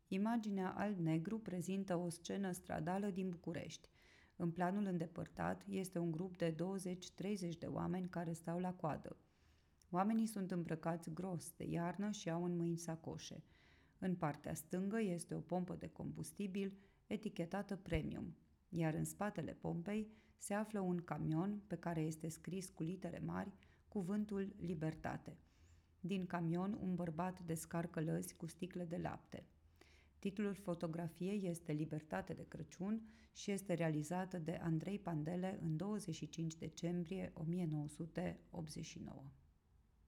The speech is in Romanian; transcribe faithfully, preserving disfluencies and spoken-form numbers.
Imaginea alb-negru prezintă o scenă stradală din București. În planul îndepărtat este un grup de douăzeci treizeci de oameni care stau la coadă. Oamenii sunt îmbrăcați gros de iarnă și au în mâini sacoșe. În partea stângă este o pompă de combustibil etichetată Premium, iar în spatele pompei se află un camion pe care este scris cu litere mari cuvântul Libertate. Din camion un bărbat descarcă lăzi cu sticle de lapte. Titlul fotografiei este Libertate de Crăciun și este realizată de Andrei Pandele în douăzeci și cinci decembrie o mie nouă sute optzeci și nouă.